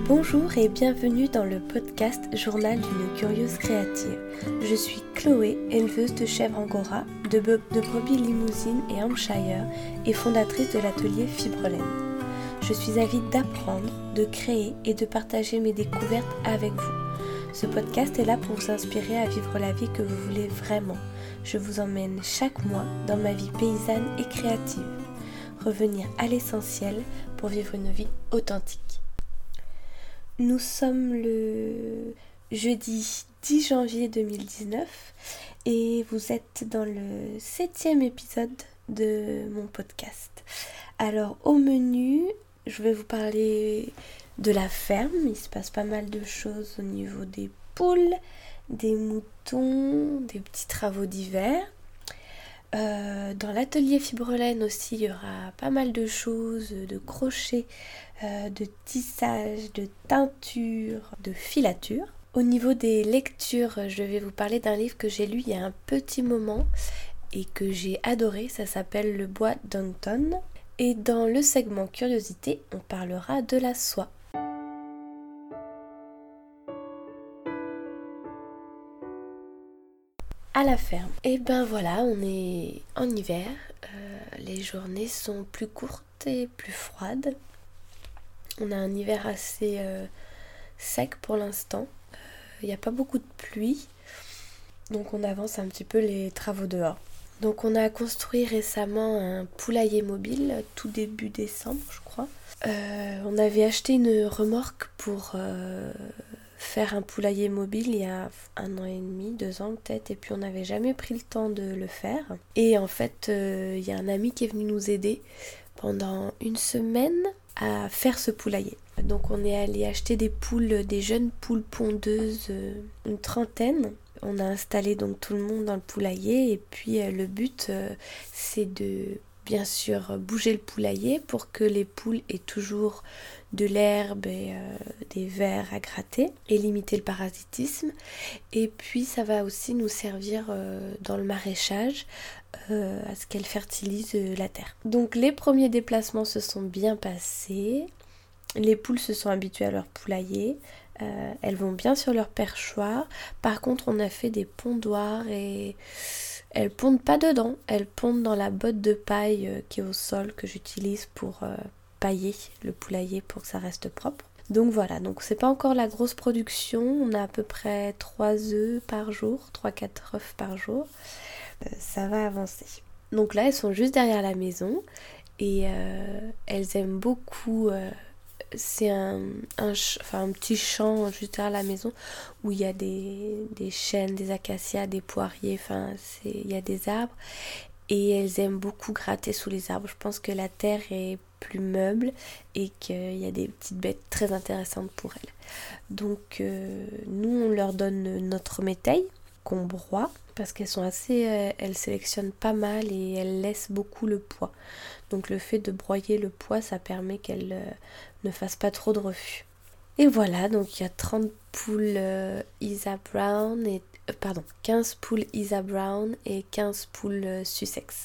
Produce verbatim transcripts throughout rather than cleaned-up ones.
Bonjour et bienvenue dans le podcast Journal d'une curieuse créative. Je suis Chloé, éleveuse de chèvres angora, de, be- de brebis limousine et hampshire et fondatrice de l'atelier Fibrelaine. Je suis avide d'apprendre, de créer et de partager mes découvertes avec vous. Ce podcast est là pour vous inspirer à vivre la vie que vous voulez vraiment. Je vous emmène chaque mois dans ma vie paysanne et créative. Revenir à l'essentiel pour vivre une vie authentique. Nous sommes le jeudi dix janvier deux mille dix-neuf et vous êtes dans le septième épisode de mon podcast. Alors au menu, je vais vous parler de la ferme. Il se passe pas mal de choses au niveau des poules, des moutons, des petits travaux d'hiver. Euh, dans l'atelier Fibrelaine aussi, il y aura pas mal de choses, de crochet, euh, de tissage, de teinture, de filature. Au niveau des lectures, je vais vous parler d'un livre que j'ai lu il y a un petit moment et que j'ai adoré. Ça s'appelle Le Bois d'Anton. Et dans le segment curiosité, on parlera de la soie. À la ferme. Et ben voilà, on est en hiver, euh, les journées sont plus courtes et plus froides. On a un hiver assez euh, sec pour l'instant, il euh, n'y a pas beaucoup de pluie, donc on avance un petit peu les travaux dehors. Donc on a construit récemment un poulailler mobile, tout début décembre je crois. Euh, on avait acheté une remorque pour... Euh, faire un poulailler mobile il y a un an et demi, deux ans peut-être, et puis on n'avait jamais pris le temps de le faire. Et en fait, euh, il y a un ami qui est venu nous aider pendant une semaine à faire ce poulailler. Donc on est allé acheter des poules, des jeunes poules pondeuses, euh, une trentaine. On a installé donc tout le monde dans le poulailler et puis euh, le but euh, c'est de bien sûr bouger le poulailler pour que les poules aient toujours de l'herbe et euh, des vers à gratter et limiter le parasitisme. Et puis ça va aussi nous servir euh, dans le maraîchage euh, à ce qu'elles fertilisent euh, la terre. Donc les premiers déplacements se sont bien passés. Les poules se sont habituées à leur poulailler. Euh, elles vont bien sur leur perchoir. Par contre, on a fait des pondoirs et elles pondent pas dedans. Elles pondent dans la botte de paille euh, qui est au sol que j'utilise pour euh, pailler le poulailler pour que ça reste propre. Donc voilà, donc c'est pas encore la grosse production. On a à peu près trois œufs par jour, trois quatre œufs par jour. Euh, ça va avancer. Donc là, elles sont juste derrière la maison et euh, elles aiment beaucoup... Euh, c'est un, un, enfin, un petit champ juste derrière la maison où il y a des, des chênes, des acacias, des poiriers, enfin c'est, il y a des arbres et elles aiment beaucoup gratter sous les arbres. Je pense que la terre est plus meuble et qu'il y a des petites bêtes très intéressantes pour elles. Donc euh, nous on leur donne notre métail qu'on broie parce qu'elles sont assez, euh, elles sélectionnent pas mal et elles laissent beaucoup le poids. Donc le fait de broyer le poids, ça permet qu'elles euh, ne fassent pas trop de refus. Et voilà, donc il y a trente poules euh, Isa Brown et euh, pardon, quinze poules Isa Brown et quinze poules euh, Sussex.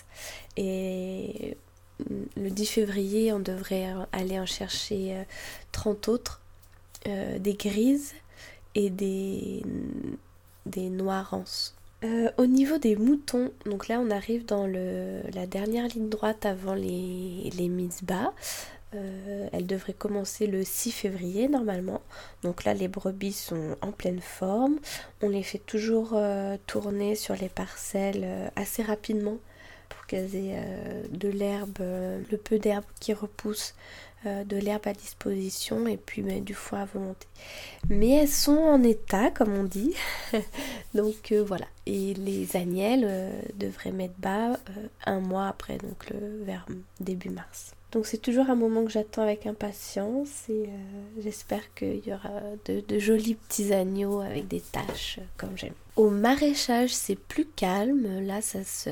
Et le dix février, on devrait aller en chercher euh, trente autres, euh, des grises et des des noirances. Euh, au niveau des moutons, donc là on arrive dans le, la dernière ligne droite avant les, les mises bas. Euh, elle devrait commencer le six février normalement. Donc là les brebis sont en pleine forme. On les fait toujours euh, tourner sur les parcelles euh, assez rapidement pour qu'elles aient euh, de l'herbe, euh, le peu d'herbe qui repousse, euh, de l'herbe à disposition et puis mais, du foin à volonté. Mais elles sont en état comme on dit. Donc euh, voilà. Et les agnelles euh, devraient mettre bas euh, un mois après, donc le, vers début mars. Donc c'est toujours un moment que j'attends avec impatience et euh, j'espère qu'il y aura de, de jolis petits agneaux avec des taches euh, comme j'aime. Au maraîchage c'est plus calme, là ça se...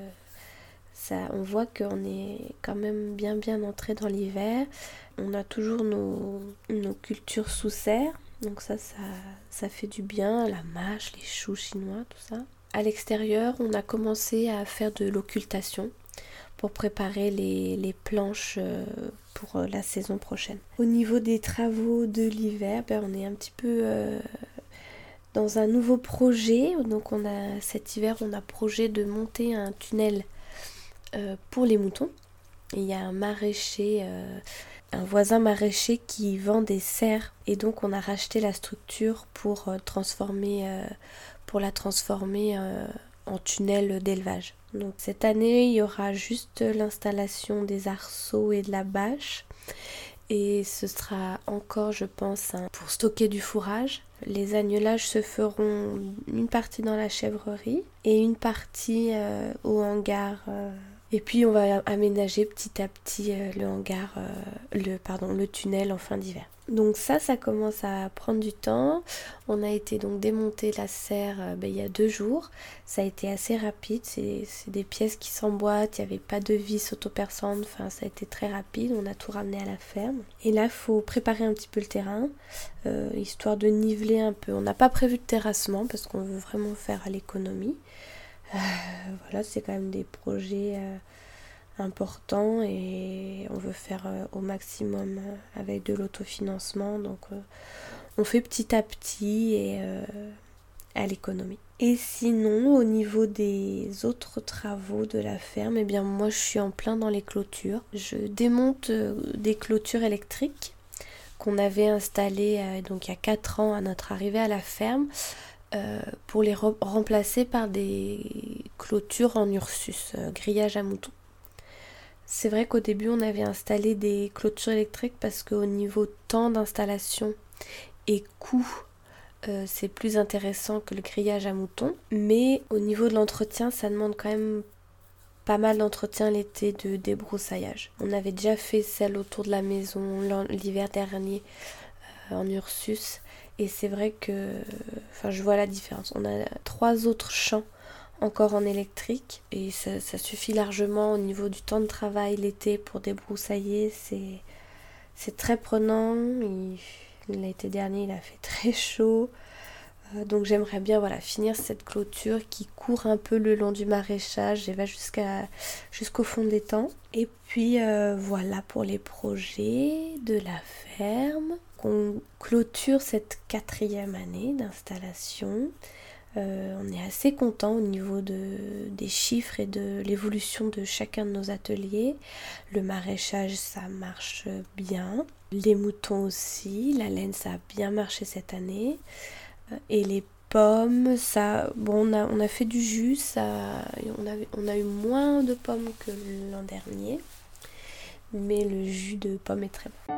Ça, on voit qu'on est quand même bien bien entré dans l'hiver. On a toujours nos, nos cultures sous serre, donc ça, ça, ça fait du bien, la mâche, les choux chinois, tout ça. À l'extérieur, on a commencé à faire de l'occultation. pour préparer les, les planches euh, pour euh, la saison prochaine. Au niveau des travaux de l'hiver, ben, on est un petit peu euh, dans un nouveau projet. Donc on a, cet hiver, on a projet de monter un tunnel euh, pour les moutons. Et il y a un maraîcher, euh, un voisin maraîcher qui vend des serres. Et donc on a racheté la structure pour, euh, transformer, euh, pour la transformer euh, en tunnel d'élevage. Donc cette année, il y aura juste l'installation des arceaux et de la bâche. Et ce sera encore, je pense, un, pour stocker du fourrage. Les agnelages se feront une partie dans la chèvrerie et une partie euh, au hangar. Euh, et puis on va aménager petit à petit euh, le hangar, euh, le, pardon, le tunnel en fin d'hiver. Donc ça, ça commence à prendre du temps. On a été donc démonter la serre euh, ben, il y a deux jours. Ça a été assez rapide. C'est, c'est des pièces qui s'emboîtent. Il n'y avait pas de vis autoperçantes. Enfin, ça a été très rapide. On a tout ramené à la ferme. Et là, il faut préparer un petit peu le terrain, euh, histoire de niveler un peu. On n'a pas prévu de terrassement parce qu'on veut vraiment faire à l'économie. Euh, voilà, c'est quand même des projets euh, importants et on veut faire euh, au maximum euh, avec de l'autofinancement. Donc euh, on fait petit à petit et euh, à l'économie. Et sinon, au niveau des autres travaux de la ferme, eh bien moi je suis en plein dans les clôtures. Je démonte euh, des clôtures électriques qu'on avait installées euh, donc il y a quatre ans à notre arrivée à la ferme. Euh, pour les re- remplacer par des clôtures en Ursus, euh, grillage à moutons. C'est vrai qu'au début on avait installé des clôtures électriques parce qu'au niveau temps d'installation et coût, euh, c'est plus intéressant que le grillage à moutons, mais au niveau de l'entretien, ça demande quand même pas mal d'entretien l'été de débroussaillage. On avait déjà fait celle autour de la maison l'hiver dernier euh, en Ursus. Et c'est vrai que, enfin, je vois la différence. On a trois autres champs encore en électrique et ça, ça suffit largement au niveau du temps de travail l'été pour débroussailler. C'est, c'est très prenant. Il, l'été dernier, il a fait très chaud. Euh, donc j'aimerais bien voilà, finir cette clôture qui court un peu le long du maraîchage et va jusqu'à, jusqu'au fond des temps. Et puis euh, voilà pour les projets de la ferme. On clôture cette quatrième année d'installation. Euh, on est assez content au niveau de, des chiffres et de l'évolution de chacun de nos ateliers. Le maraîchage, ça marche bien. Les moutons aussi. La laine, ça a bien marché cette année. Et les pommes, ça, bon, on a, on a fait du jus. Ça, on, avait, on a eu moins de pommes que l'an dernier. Mais le jus de pommes est très bon.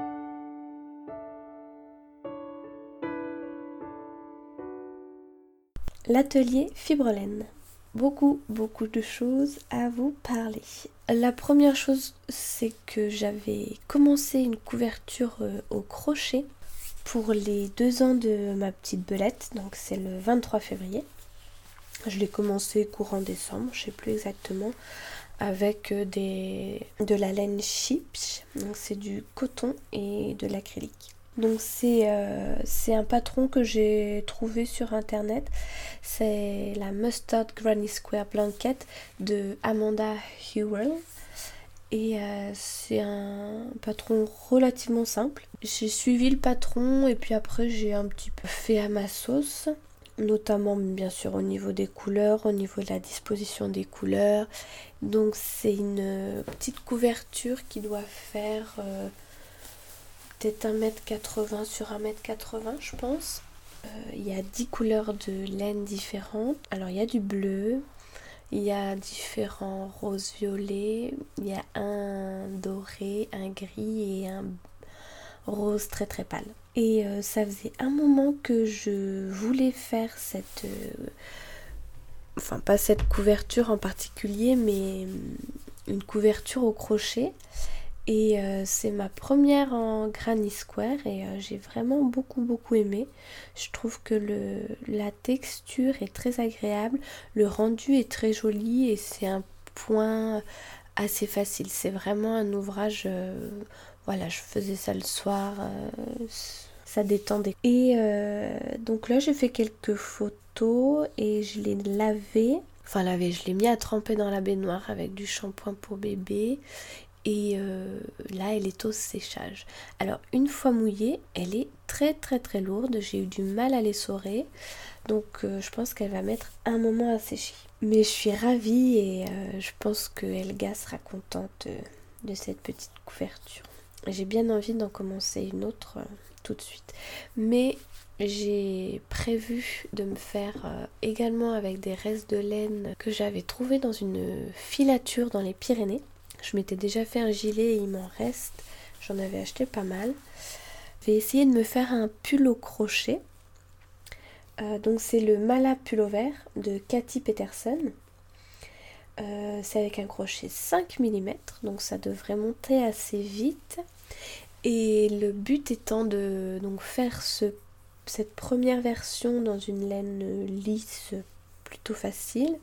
L'atelier Fibrelaine. Beaucoup, beaucoup de choses à vous parler. La première chose, c'est que j'avais commencé une couverture au crochet pour les deux ans de ma petite belette. Donc c'est le vingt-trois février. Je l'ai commencé courant décembre, je ne sais plus exactement, avec des, de la laine chips. Donc c'est du coton et de l'acrylique. Donc c'est, euh, c'est un patron que j'ai trouvé sur internet. C'est la Mustard Granny Square Blanket de Amanda Hewell. Et euh, c'est un patron relativement simple. J'ai suivi le patron et puis après j'ai un petit peu fait à ma sauce. Notamment bien sûr au niveau des couleurs, au niveau de la disposition des couleurs. Donc c'est une petite couverture qui doit faire... Euh, peut-être un mètre quatre-vingts sur un mètre quatre-vingts je pense. Euh, il y a dix couleurs de laine différentes. Alors il y a du bleu, il y a différents roses violets, il y a un doré, un gris et un rose très très pâle. Et euh, ça faisait un moment que je voulais faire cette... Euh, enfin pas cette couverture en particulier, mais une couverture au crochet. Et euh, c'est ma première en Granny Square et euh, j'ai vraiment beaucoup beaucoup aimé. Je trouve que le, la texture est très agréable, le rendu est très joli et c'est un point assez facile. C'est vraiment un ouvrage, euh, voilà, je faisais ça le soir, euh, ça détendait. Et euh, donc là j'ai fait quelques photos et je l'ai lavé Enfin laver, je l'ai mis à tremper dans la baignoire avec du shampoing pour bébé. Et euh, là, elle est au séchage. Alors, une fois mouillée, elle est très très très lourde. J'ai eu du mal à l'essorer. Donc, euh, je pense qu'elle va mettre un moment à sécher. Mais je suis ravie et euh, je pense que Elga sera contente de, de cette petite couverture. J'ai bien envie d'en commencer une autre euh, tout de suite. Mais j'ai prévu de me faire euh, également avec des restes de laine que j'avais trouvé dans une filature dans les Pyrénées. Je m'étais déjà fait un gilet et il m'en reste. J'en avais acheté pas mal. Je vais essayer de me faire un pull au crochet. Euh, donc c'est le Mala Pullover de Cathy Peterson. Euh, c'est avec un crochet cinq millimètres, donc ça devrait monter assez vite. Et le but étant de donc faire ce, cette première version dans une laine lisse plutôt facile,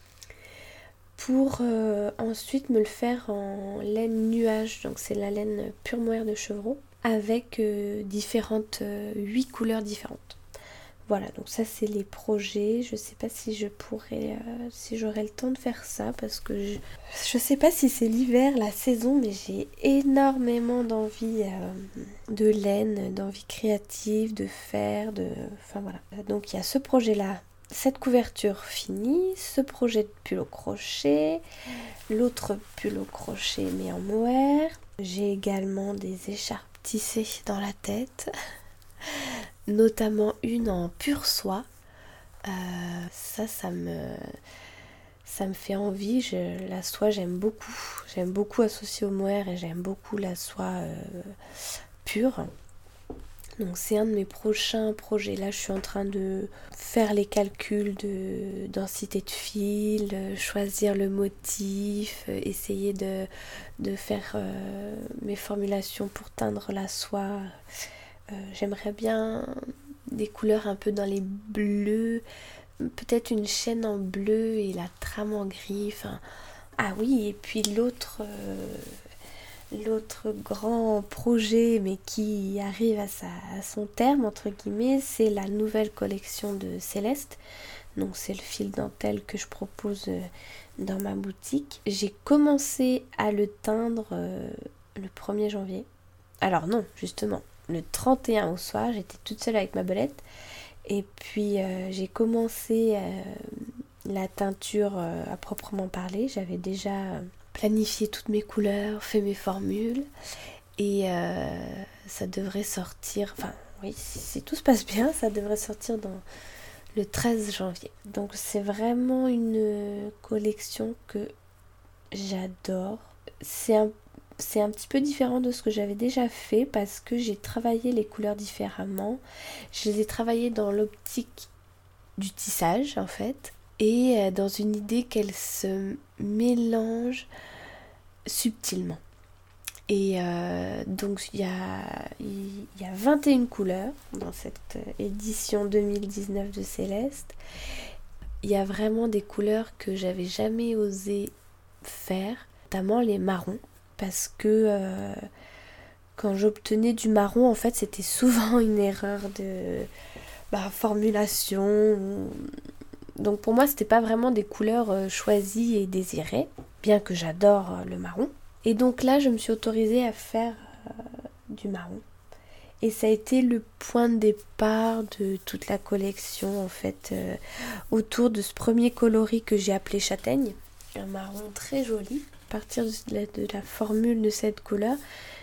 pour euh, ensuite me le faire en laine nuage, donc c'est la laine pure mohair de chevreau, avec euh, différentes, euh, huit couleurs différentes. Voilà, donc ça c'est les projets. Je sais pas si je pourrais, euh, si j'aurai le temps de faire ça, parce que je, je sais pas si c'est l'hiver, la saison, mais j'ai énormément d'envie euh, de laine, d'envie créative, de faire, de, enfin voilà. Donc il y a ce projet-là, cette couverture finie, ce projet de pull au crochet, l'autre pull au crochet mais en mohair. J'ai également des écharpes tissées dans la tête. Notamment une en pure soie. Euh, ça, ça me, ça me fait envie. Je, la soie, j'aime beaucoup. J'aime beaucoup associer au mohair et j'aime beaucoup la soie euh, pure. Donc c'est un de mes prochains projets. Là, je suis en train de faire les calculs de densité de fil, choisir le motif, essayer de, de faire euh, mes formulations pour teindre la soie. Euh, j'aimerais bien des couleurs un peu dans les bleus, peut-être une chaîne en bleu et la trame en gris. Enfin, ah oui, et puis l'autre, euh, l'autre grand projet, mais qui arrive à, sa, à son terme, entre guillemets, c'est la nouvelle collection de Céleste. Donc c'est le fil dentelle que je propose euh, dans ma boutique. J'ai commencé à le teindre euh, le premier janvier. Alors non, justement. Le trente et un au soir, j'étais toute seule avec ma belette. Et puis euh, j'ai commencé euh, la teinture euh, à proprement parler. J'avais déjà planifié toutes mes couleurs, fait mes formules. Et euh, ça devrait sortir, enfin oui, si tout se passe bien, ça devrait sortir dans le treize janvier. Donc c'est vraiment une collection que j'adore. C'est un C'est un petit peu différent de ce que j'avais déjà fait parce que j'ai travaillé les couleurs différemment. Je les ai travaillées dans l'optique du tissage en fait et dans une idée qu'elles se mélangent subtilement. Et euh, donc il y a, il y a vingt et une couleurs dans cette édition deux mille dix-neuf de Céleste. Il y a vraiment des couleurs que j'avais jamais osé faire, notamment les marrons. Parce que euh, quand j'obtenais du marron, en fait, c'était souvent une erreur de bah, formulation. Donc pour moi, c'était pas vraiment des couleurs euh, choisies et désirées, bien que j'adore euh, le marron. Et donc là, je me suis autorisée à faire euh, du marron. Et ça a été le point de départ de toute la collection, en fait, euh, autour de ce premier coloris que j'ai appelé châtaigne. Un marron très joli. À partir de la, de la formule de cette couleur,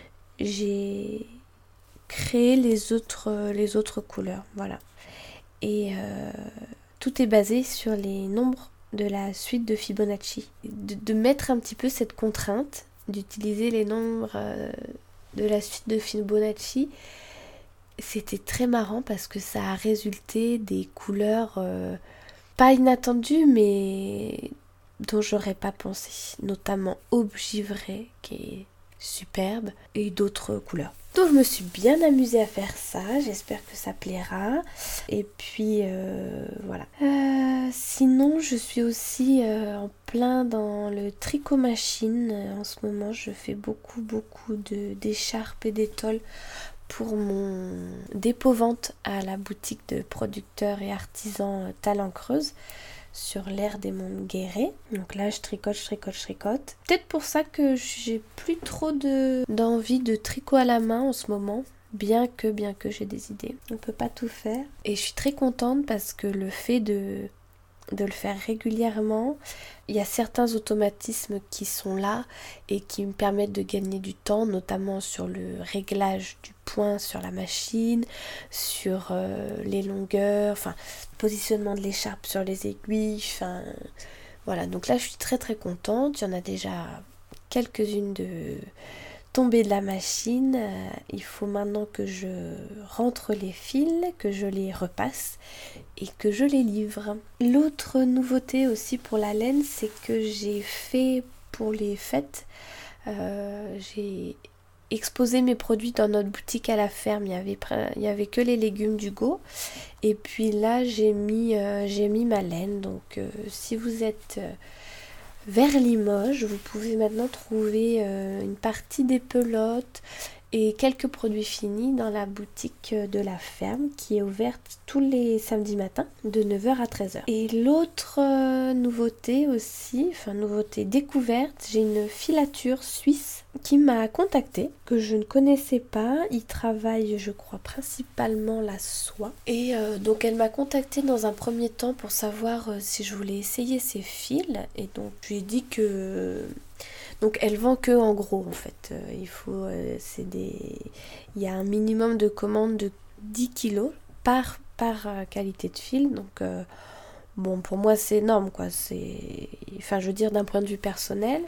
j'ai créé les autres, les autres couleurs, voilà. Et euh, tout est basé sur les nombres de la suite de Fibonacci. De, de mettre un petit peu cette contrainte, d'utiliser les nombres euh, de la suite de Fibonacci, c'était très marrant parce que ça a résulté des couleurs euh, pas inattendues, mais dont j'aurais pas pensé, notamment Aube givrée qui est superbe et d'autres couleurs. Donc je me suis bien amusée à faire ça, j'espère que ça plaira. Et puis euh, voilà. Euh, sinon je suis aussi euh, en plein dans le tricot machine. En ce moment je fais beaucoup beaucoup de, d'écharpes et d'étoiles pour mon dépôt-vente à la boutique de producteurs et artisans Talent Creuse. sur l'ère des mondes guérés. Donc là, je tricote, je tricote, je tricote. Peut-être pour ça que j'ai plus trop de, d'envie de tricot à la main en ce moment. Bien que, bien que j'ai des idées. On peut pas tout faire. Et je suis très contente parce que le fait de, de le faire régulièrement, il y a certains automatismes qui sont là et qui me permettent de gagner du temps, notamment sur le réglage du point sur la machine, sur euh, les longueurs, enfin, positionnement de l'écharpe sur les aiguilles, enfin, voilà. Donc là, je suis très très contente. Il y en a déjà quelques-unes de tombées de la machine. Euh, il faut maintenant que je rentre les fils, que je les repasse et que je les livre. L'autre nouveauté aussi pour la laine, c'est que j'ai fait pour les fêtes, euh, j'ai exposé mes produits dans notre boutique à la ferme. Il y avait, il y avait que les légumes d'Hugo. Et puis là, j'ai mis, euh, j'ai mis ma laine. Donc euh, si vous êtes euh, vers Limoges, vous pouvez maintenant trouver euh, une partie des pelotes et quelques produits finis dans la boutique de la ferme qui est ouverte tous les samedis matins de neuf heures à treize heures. Et l'autre euh, nouveauté aussi, enfin nouveauté découverte, j'ai une filature suisse qui m'a contactée, que je ne connaissais pas. Il travaille, je crois, principalement la soie. Et euh, donc elle m'a contactée dans un premier temps pour savoir euh, si je voulais essayer ses fils. Et donc je lui ai dit que... Donc elle vend que en gros en fait. Euh, il faut, euh, c'est des, il y a un minimum de commandes de dix kilos par par euh, qualité de fil. Donc euh, bon, pour moi c'est énorme quoi. C'est, enfin je veux dire d'un point de vue personnel.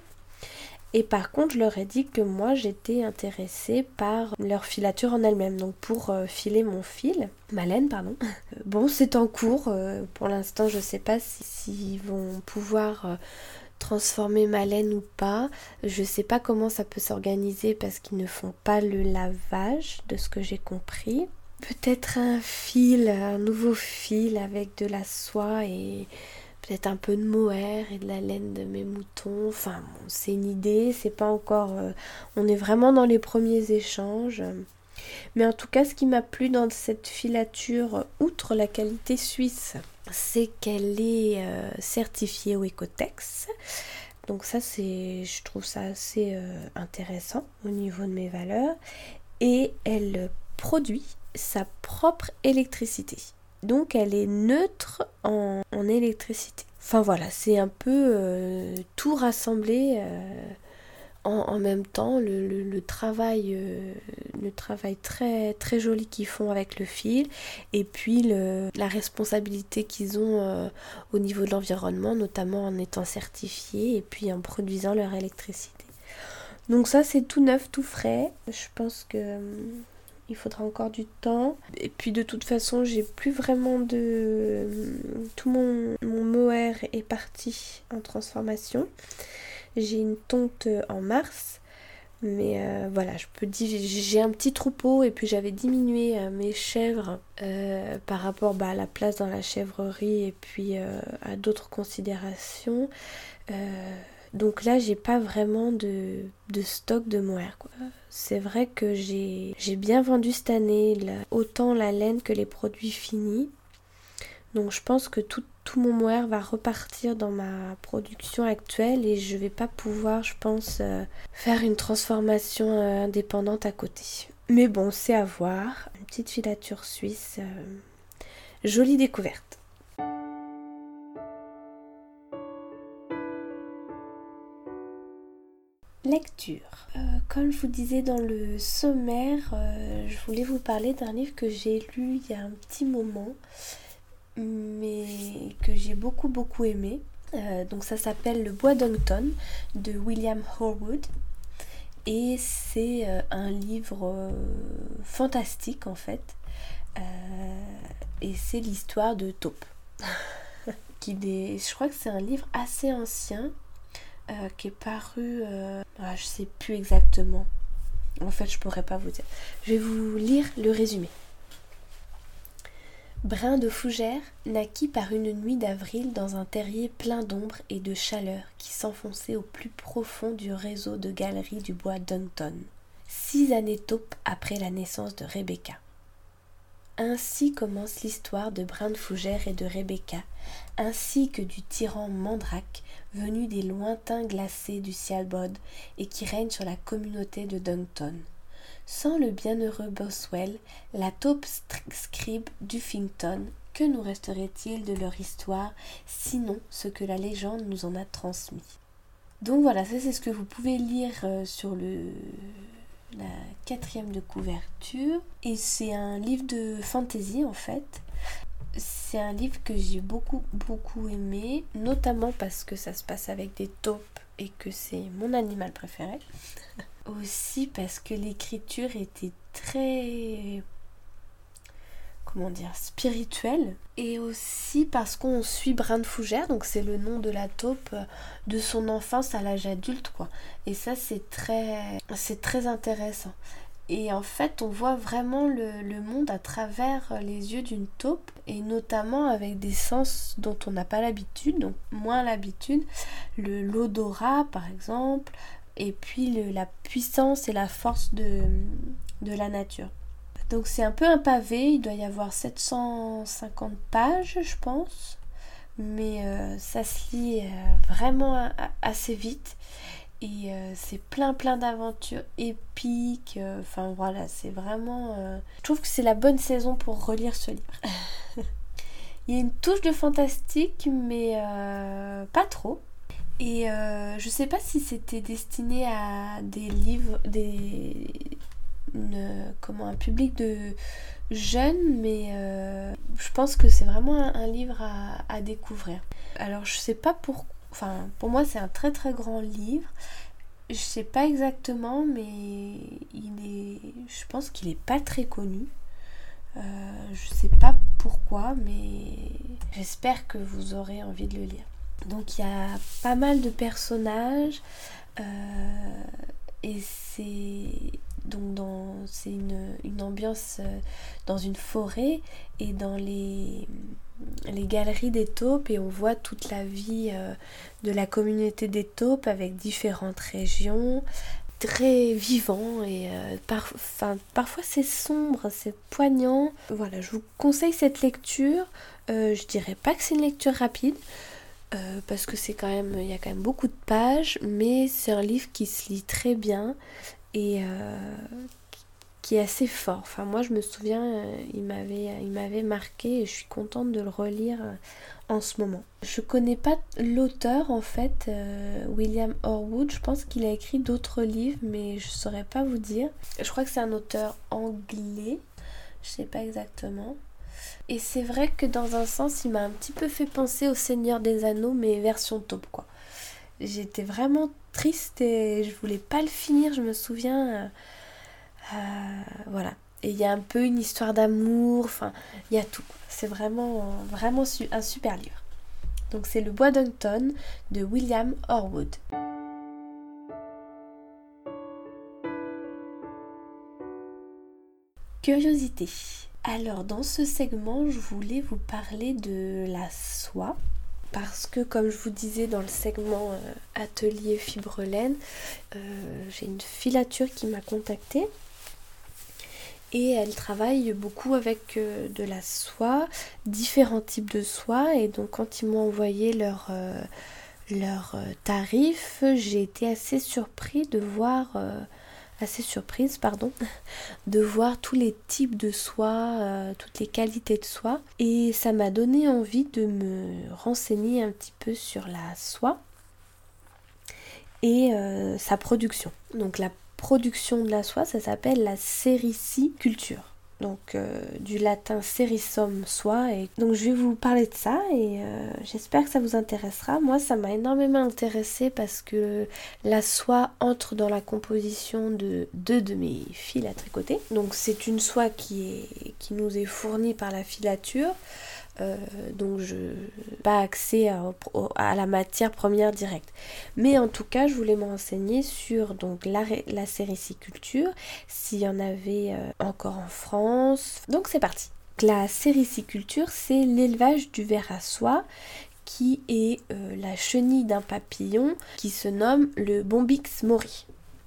Et par contre je leur ai dit que moi j'étais intéressée par leur filature en elle-même. Donc pour euh, filer mon fil, ma laine pardon. Bon c'est en cours. Euh, pour l'instant je sais pas si s'ils vont pouvoir euh, transformer ma laine ou pas. Je sais pas comment ça peut s'organiser parce qu'ils ne font pas le lavage de ce que j'ai compris. Peut-être un fil, un nouveau fil avec de la soie et peut-être un peu de mohair et de la laine de mes moutons. Enfin bon, c'est une idée, c'est pas encore... Euh, on est vraiment dans les premiers échanges. Mais en tout cas, ce qui m'a plu dans cette filature, outre la qualité suisse, c'est qu'elle est euh, certifiée au Ecotex. Donc ça, c'est, je trouve ça assez euh, intéressant au niveau de mes valeurs. Et elle produit sa propre électricité. Donc elle est neutre en, en électricité. Enfin voilà, c'est un peu euh, tout rassemblé euh, en, en même temps. Le, le, le travail, euh, le travail très, très joli qu'ils font avec le fil. Et puis le, la responsabilité qu'ils ont euh, au niveau de l'environnement, notamment en étant certifiés et puis en produisant leur électricité. Donc ça c'est tout neuf, tout frais. Je pense que... Euh, il faudra encore du temps. Et puis de toute façon, j'ai plus vraiment de... Tout mon, mon mohair est parti en transformation. J'ai une tonte en mars. Mais euh, voilà, je peux dire, j'ai un petit troupeau et puis j'avais diminué euh, mes chèvres euh, par rapport bah, à la place dans la chèvrerie et puis euh, à d'autres considérations. Euh, donc là, j'ai pas vraiment de, de stock de mohair, quoi. C'est vrai que j'ai, j'ai bien vendu cette année là, autant la laine que les produits finis. Donc je pense que tout, tout mon mohair va repartir dans ma production actuelle et je vais pas pouvoir, je pense, euh, faire une transformation euh, indépendante à côté. Mais bon, c'est à voir. Une petite filature suisse. Euh, jolie découverte. Lecture. Euh, comme je vous disais dans le sommaire, euh, je voulais vous parler d'un livre que j'ai lu il y a un petit moment, mais que j'ai beaucoup beaucoup aimé. Euh, donc ça s'appelle Le Bois d'Hongton de William Horwood. Et c'est euh, un livre euh, fantastique en fait. Euh, et c'est l'histoire de Taupe. Qui est, je crois que c'est un livre assez ancien. Euh, qui est paru, euh... ah, je sais plus exactement. En fait, je pourrais pas vous dire. Je vais vous lire le résumé. Brin de fougère naquit par une nuit d'avril dans un terrier plein d'ombre et de chaleur qui s'enfonçait au plus profond du réseau de galeries du bois d'Hongton. Six années taupes après la naissance de Rebecca. Ainsi commence l'histoire de Brin de Fougère et de Rebecca, ainsi que du tyran Mandrake, venu des lointains glacés du Cialbod et qui règne sur la communauté de Duncton. Sans le bienheureux Boswell, la taupe scribe d'Uffington, que nous resterait-il de leur histoire, sinon ce que la légende nous en a transmis. Donc voilà, ça c'est ce que vous pouvez lire euh, sur le, la quatrième de couverture. Et c'est un livre de fantasy en fait. C'est un livre que j'ai beaucoup beaucoup aimé, notamment parce que ça se passe avec des taupes et que c'est mon animal préféré. Aussi parce que l'écriture était très... comment dire, spirituelle, et aussi parce qu'on suit Brin de Fougère, donc c'est le nom de la taupe, de son enfance à l'âge adulte, quoi. Et ça, c'est très, c'est très intéressant. Et en fait, on voit vraiment le, le monde à travers les yeux d'une taupe, et notamment avec des sens dont on n'a pas l'habitude, donc moins l'habitude, le l'odorat par exemple, et puis le, la puissance et la force de, de la nature. Donc c'est un peu un pavé, il doit y avoir sept cent cinquante pages je pense, mais euh, ça se lit euh, vraiment a, a, assez vite, et euh, c'est plein plein d'aventures épiques, enfin euh, voilà, c'est vraiment... Euh... Je trouve que c'est la bonne saison pour relire ce livre. Il y a une touche de fantastique, mais euh, pas trop. Et euh, je sais pas si c'était destiné à des livres, des... Une, comment, un public de jeunes, mais euh, je pense que c'est vraiment un, un livre à, à découvrir. Alors je sais pas pour... Enfin, pour moi c'est un très très grand livre. Je sais pas exactement, mais il est... je pense qu'il est pas très connu. Euh, je sais pas pourquoi, mais j'espère que vous aurez envie de le lire. Donc il y a pas mal de personnages, euh, et c'est donc dans c'est une, une ambiance euh, dans une forêt et dans les les galeries des taupes, et on voit toute la vie euh, de la communauté des taupes avec différentes régions, très vivant, et euh, par, enfin, parfois c'est sombre, c'est poignant. Voilà, je vous conseille cette lecture. Euh, je dirais pas que c'est une lecture rapide, euh, parce que c'est quand même, il y a quand même beaucoup de pages, mais c'est un livre qui se lit très bien et euh, qui est assez fort. Enfin, moi je me souviens, euh, il m'avait, il m'avait marqué, et je suis contente de le relire euh, en ce moment. Je connais pas l'auteur en fait, euh, William Horwood. Je pense qu'il a écrit d'autres livres, mais je saurais pas vous dire. Je crois que c'est un auteur anglais, je sais pas exactement. Et c'est vrai que dans un sens, il m'a un petit peu fait penser au Seigneur des Anneaux, mais version taupe, quoi. J'étais vraiment triste et je voulais pas le finir, je me souviens. Euh, euh, voilà. Et il y a un peu une histoire d'amour, enfin, il y a tout. C'est vraiment, vraiment su- un super livre. Donc c'est Le Bois Duncton de William Horwood. Curiosité. Alors dans ce segment, je voulais vous parler de la soie, parce que comme je vous disais dans le segment euh, atelier fibre laine, euh, j'ai une filature qui m'a contactée, et elle travaille beaucoup avec euh, de la soie, différents types de soie, et donc quand ils m'ont envoyé leurs euh, leur, euh, tarifs, j'ai été assez surpris de voir... Euh, assez surprise pardon de voir tous les types de soie, euh, toutes les qualités de soie, et ça m'a donné envie de me renseigner un petit peu sur la soie et euh, sa production. Donc la production de la soie, ça s'appelle la sériciculture, donc euh, du latin sericum, soie, et donc je vais vous parler de ça, et euh, j'espère que ça vous intéressera. Moi ça m'a énormément intéressée parce que la soie entre dans la composition de deux de mes fils à tricoter. Donc c'est une soie qui, est, qui nous est fournie par la filature, euh, donc je n'ai pas accès à, à la matière première directe, mais en tout cas je voulais me renseigner sur donc la, la sériciculture, s'il y en avait euh, encore en France. Donc c'est parti. La sériciculture, c'est l'élevage du ver à soie, qui est euh, la chenille d'un papillon qui se nomme le Bombyx mori.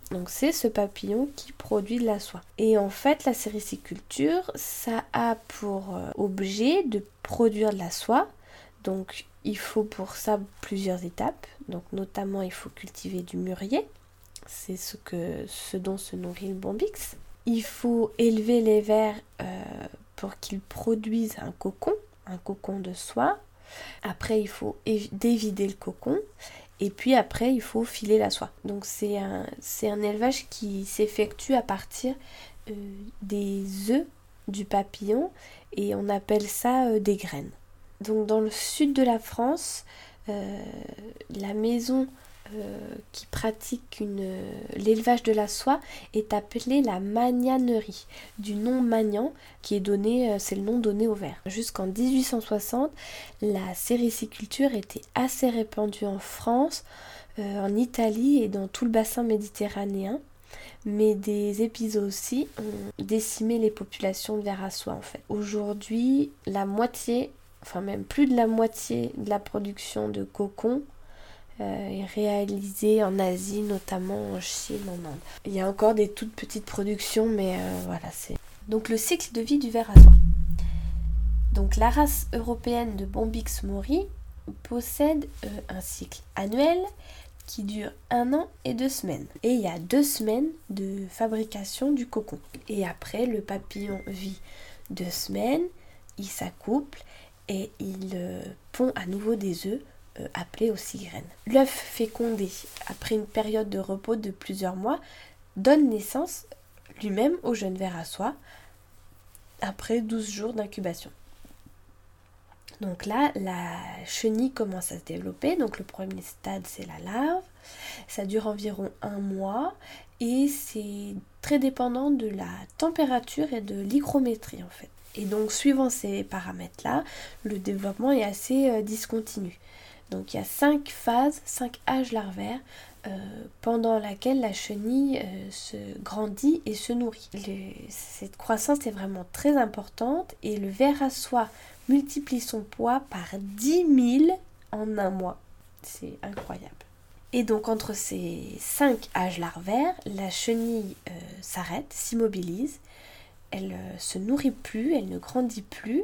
Donc c'est ce papillon qui produit de la soie. Et en fait, la sériciculture, ça a pour euh, objet de produire de la soie. Donc il faut pour ça plusieurs étapes. Donc notamment, il faut cultiver du mûrier. C'est ce, que, ce dont se nourrit le Bombyx. Il faut élever les vers euh, pour qu'ils produisent un cocon, un cocon de soie. Après, il faut évi- dévider le cocon. Et puis après, il faut filer la soie. Donc c'est un, c'est un élevage qui s'effectue à partir euh, des œufs du papillon et on appelle ça euh, des graines. Donc dans le sud de la France, euh, la maison euh, qui pratique une, euh, l'élevage de la soie est appelée la magnanerie, du nom Magnan, qui est donné, euh, c'est le nom donné au ver. Jusqu'en dix-huit cent soixante, la sériciculture était assez répandue en France, euh, en Italie et dans tout le bassin méditerranéen. Mais des épisodes aussi ont décimé les populations de vers à soie en fait. Aujourd'hui, la moitié, enfin même plus de la moitié de la production de cocon euh, est réalisée en Asie, notamment en Chine, en Inde. Il y a encore des toutes petites productions, mais euh, voilà, c'est... Donc le cycle de vie du ver à soie. Donc la race européenne de Bombyx mori possède euh, un cycle annuel qui dure un an et deux semaines. Et il y a deux semaines de fabrication du cocon. Et après, le papillon vit deux semaines, il s'accouple et il euh, pond à nouveau des œufs euh, appelés aussi graines. L'œuf fécondé après une période de repos de plusieurs mois donne naissance lui-même au jeune ver à soie après douze jours d'incubation. Donc là, la chenille commence à se développer. Donc le premier stade, c'est la larve. Ça dure environ un mois et c'est très dépendant de la température et de l'hygrométrie en fait. Et donc suivant ces paramètres-là, le développement est assez euh, discontinu. Donc il y a cinq phases, cinq âges larvaires euh, pendant laquelle la chenille euh, se grandit et se nourrit. Le, cette croissance est vraiment très importante et le ver à soie multiplie son poids par dix mille en un mois. C'est incroyable. Et donc entre ces cinq âges larvaires, la chenille euh, s'arrête, s'immobilise, elle euh, se nourrit plus, elle ne grandit plus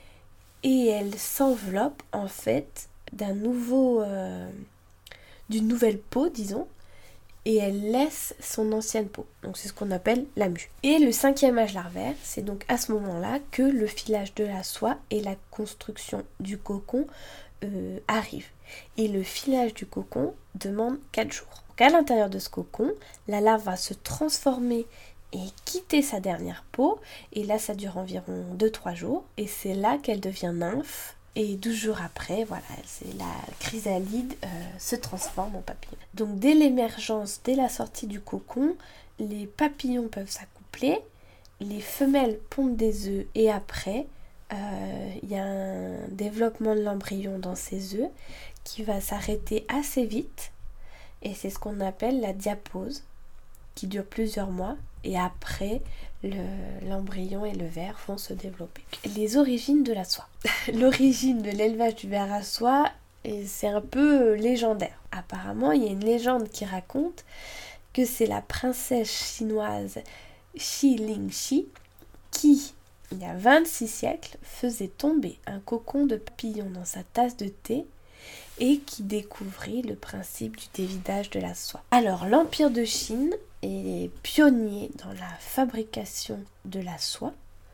et elle s'enveloppe en fait d'un nouveau, euh, d'une nouvelle peau, disons, et elle laisse son ancienne peau. Donc c'est ce qu'on appelle la mue. Et le cinquième âge larvaire, c'est donc à ce moment-là que le filage de la soie et la construction du cocon euh, arrivent. Et le filage du cocon demande quatre jours. Donc à l'intérieur de ce cocon, la larve va se transformer et quitter sa dernière peau. Et là, ça dure environ deux à trois jours. Et c'est là qu'elle devient nymphe. Et douze jours après, voilà, c'est la chrysalide euh, se transforme en papillon. Donc dès l'émergence, dès la sortie du cocon, les papillons peuvent s'accoupler, les femelles pondent des œufs et après, il euh, y a un développement de l'embryon dans ces œufs qui va s'arrêter assez vite. Et c'est ce qu'on appelle la diapause, qui dure plusieurs mois. Et après, le, l'embryon et le ver vont se développer. Les origines de la soie. L'origine de l'élevage du ver à soie, c'est un peu légendaire. Apparemment, il y a une légende qui raconte que c'est la princesse chinoise Shi Lingxi qui, il y a vingt-six siècles, faisait tomber un cocon de papillon dans sa tasse de thé et qui découvrit le principe du dévidage de la soie. Alors, l'Empire de Chine est pionnier dans la fabrication de la soie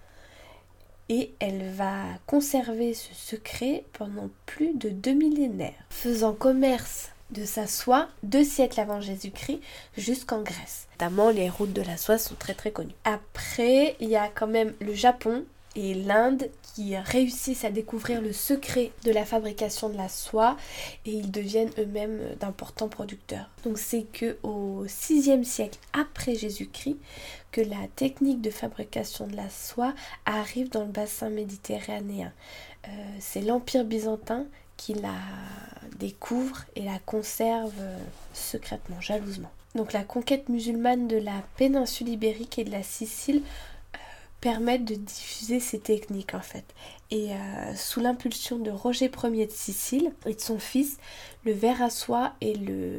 et elle va conserver ce secret pendant plus de deux millénaires, faisant commerce de sa soie deux siècles avant Jésus-Christ jusqu'en Grèce. Notamment, les routes de la soie sont très très connues. Après, il y a quand même le Japon et l'Inde qui réussissent à découvrir le secret de la fabrication de la soie et ils deviennent eux-mêmes d'importants producteurs. Donc c'est que au sixième siècle après Jésus-Christ que la technique de fabrication de la soie arrive dans le bassin méditerranéen. Euh, c'est l'Empire byzantin qui la découvre et la conserve euh, secrètement, jalousement. Donc la conquête musulmane de la péninsule ibérique et de la Sicile permettent de diffuser ces techniques en fait. Et euh, sous l'impulsion de Roger Ier de Sicile et de son fils, le ver à soie et le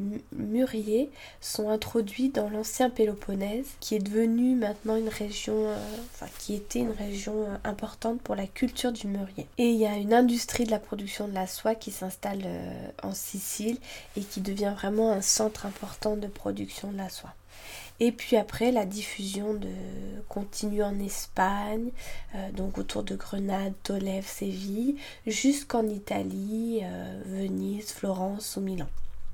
mûrier sont introduits dans l'ancien Péloponnèse, qui est devenu maintenant une région, euh, enfin qui était une région euh, importante pour la culture du mûrier. Et il y a une industrie de la production de la soie qui s'installe euh, en Sicile et qui devient vraiment un centre important de production de la soie. Et puis après, la diffusion de... continue en Espagne, euh, donc autour de Grenade, Tolède, Séville, jusqu'en Italie, euh, Venise, Florence ou Milan.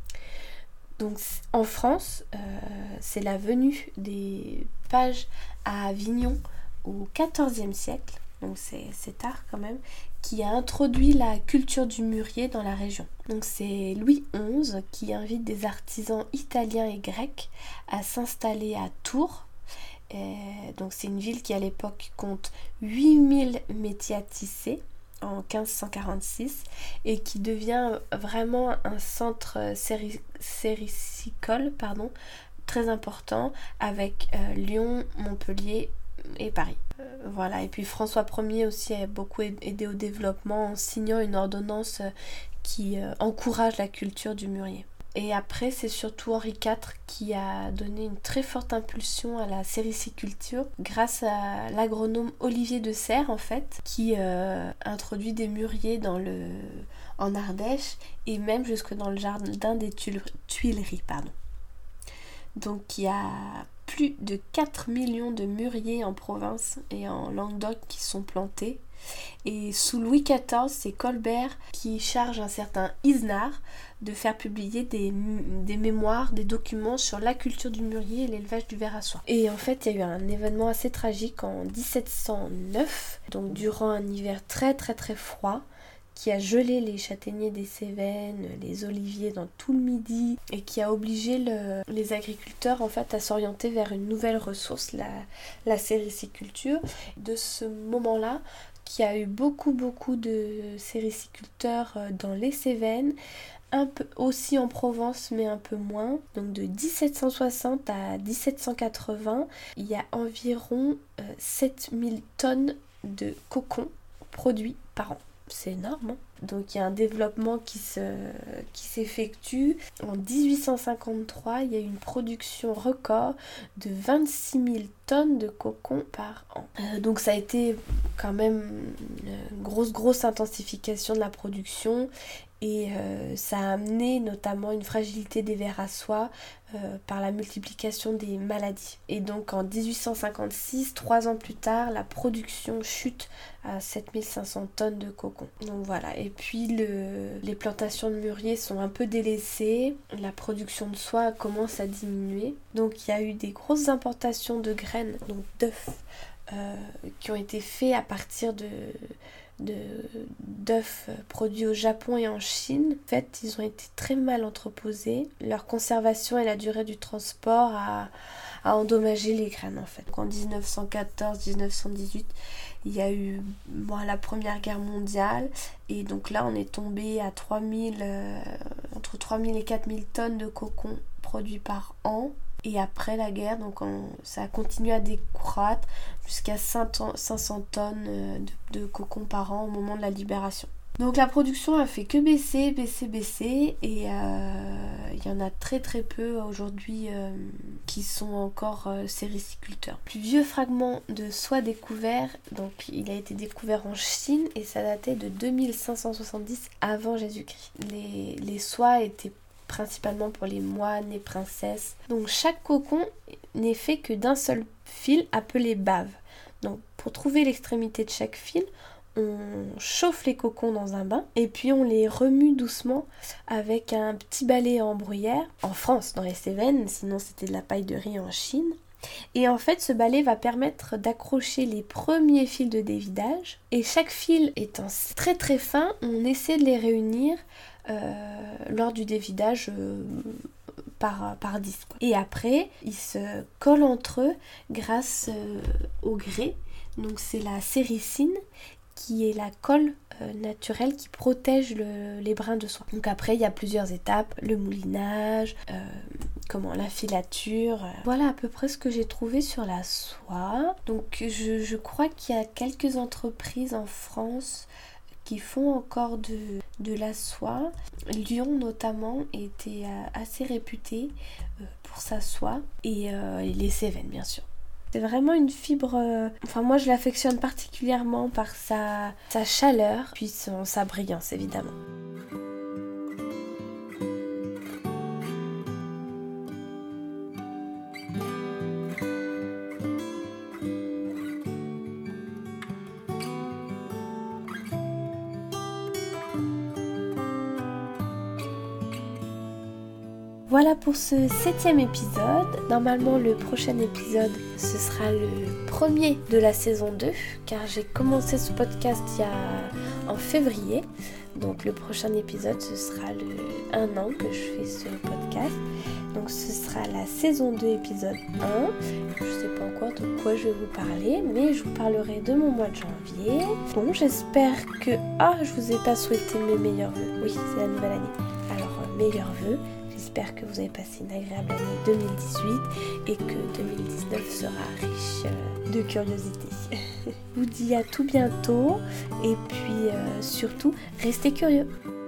Donc en France, euh, c'est la venue des pages à Avignon au quatorzième siècle, donc c'est, c'est tard quand même, qui a introduit la culture du mûrier dans la région. Donc c'est Louis onze qui invite des artisans italiens et grecs à s'installer à Tours. Et donc c'est une ville qui à l'époque compte huit mille métiers à tisser en quinze cent quarante-six et qui devient vraiment un centre séri- séricicole pardon, très important avec euh, Lyon, Montpellier et Paris. Euh, voilà, et puis François Ier aussi a beaucoup aidé au développement en signant une ordonnance qui euh, encourage la culture du mûrier. Et après, c'est surtout Henri quatre qui a donné une très forte impulsion à la sériciculture grâce à l'agronome Olivier de Serres, en fait, qui euh, introduit des mûriers dans le... en Ardèche et même jusque dans le jardin des Tuileries. Pardon. Donc il y a plus de quatre millions de mûriers en province et en Languedoc qui sont plantés. Et sous Louis quatorze, c'est Colbert qui charge un certain Isnard de faire publier des, des mémoires, des documents sur la culture du mûrier et l'élevage du ver à soie. Et en fait, il y a eu un événement assez tragique en dix-sept cent neuf, donc durant un hiver très très très froid, qui a gelé les châtaigniers des Cévennes, les oliviers dans tout le Midi et qui a obligé le, les agriculteurs en fait à s'orienter vers une nouvelle ressource, la, la sériciculture. De ce moment-là, qu'il y a eu beaucoup beaucoup de sériciculteurs dans les Cévennes, un peu aussi en Provence mais un peu moins. Donc de dix-sept cent soixante à dix-sept cent quatre-vingts, il y a environ euh, sept mille tonnes de cocon produits par an. C'est énorme, hein. Donc il y a un développement qui, se, qui s'effectue. En dix-huit cent cinquante-trois, il y a eu une production record de vingt-six mille tonnes de cocon par an. Euh, donc ça a été quand même une grosse grosse intensification de la production. Et euh, ça a amené notamment une fragilité des vers à soie euh, par la multiplication des maladies. Et donc en dix-huit cent cinquante-six, trois ans plus tard, la production chute à sept mille cinq cents tonnes de cocon. Donc voilà, et puis le, les plantations de mûriers sont un peu délaissées, la production de soie commence à diminuer. Donc il y a eu des grosses importations de graines, donc d'œufs, euh, qui ont été faits à partir de... De, d'œufs produits au Japon et en Chine. En fait, ils ont été très mal entreposés. Leur conservation et la durée du transport a, a endommagé les graines en fait. En dix-neuf cent quatorze dix-neuf cent dix-huit, il y a eu bon, la Première Guerre mondiale et donc là on est tombé à trois mille, euh, entre trois mille et quatre mille tonnes de cocon produits par an. Et après la guerre, donc on, ça a continué à décroître jusqu'à cinq cents tonnes de, de cocon par an au moment de la libération. Donc la production a fait que baisser, baisser, baisser et euh, il y en a très très peu aujourd'hui euh, qui sont encore euh, sériciculteurs. Le plus vieux fragment de soie découvert, donc il a été découvert en Chine et ça datait de deux mille cinq cent soixante-dix avant Jésus-Christ. Les, les soies étaient principalement pour les moines et princesses. Donc chaque cocon n'est fait que d'un seul fil appelé bave. Donc pour trouver l'extrémité de chaque fil, on chauffe les cocons dans un bain et puis on les remue doucement avec un petit balai en bruyère en France, dans les Cévennes, sinon c'était de la paille de riz en Chine. Et en fait, ce balai va permettre d'accrocher les premiers fils de dévidage. Et chaque fil étant très très fin, on essaie de les réunir euh, lors du dévidage euh, par, par dix. Quoi. Et après, ils se collent entre eux grâce euh, au grès. Donc c'est la séricine qui est la colle euh, naturelle qui protège le, les brins de soie. Donc après il y a plusieurs étapes, le moulinage, euh, comment la filature. Euh, voilà à peu près ce que j'ai trouvé sur la soie. Donc je, je crois qu'il y a quelques entreprises en France qui font encore de, de la soie. Lyon notamment était euh, assez réputé euh, pour sa soie et, euh, et les Cévennes bien sûr. C'est vraiment une fibre, euh, enfin moi je l'affectionne particulièrement par sa, sa chaleur, puis son, sa brillance évidemment. Voilà pour ce septième épisode. Normalement le prochain épisode ce sera le premier de la saison deux car j'ai commencé ce podcast il y a en février. Donc le prochain épisode ce sera le un an que je fais ce podcast. Donc ce sera la saison deux épisode un. Je sais pas encore de quoi je vais vous parler mais je vous parlerai de mon mois de janvier. Bon j'espère que... Ah je vous ai pas souhaité mes meilleurs vœux. Oui c'est la nouvelle année. Alors euh, meilleurs vœux. J'espère que vous avez passé une agréable année deux mille dix-huit et que deux mille dix-neuf sera riche de curiosité. Je vous dis à tout bientôt et puis euh, surtout, restez curieux.